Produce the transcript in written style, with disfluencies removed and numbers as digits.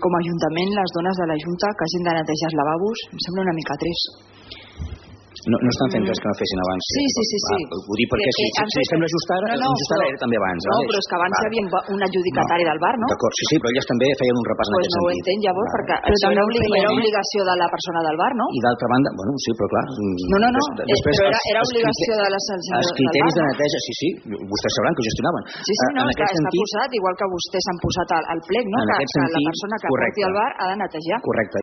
com a Ajuntament, les dones de la Junta que hagin de netejar els lavabos, em sembla una mica trist. No estan fent res que no fessin abans. Sí. Ho dic perquè si sembla just ara, era també abans. No, però és que abans hi havia un adjudicatari del bar, no? D'acord, sí, però elles també feien un repàs en aquest sentit. Pues no ho entenc, llavors, perquè això era obligació de la persona del bar, no? I d'altra banda, bueno, sí, però clar... No, però era obligació de les del bar. Els criteris de neteja, sí, vostès sabran que ho gestionaven. Sí, no, està posat, igual que vostès han posat al plec, no? Que la persona que porti al bar ha de netejar. Correcte.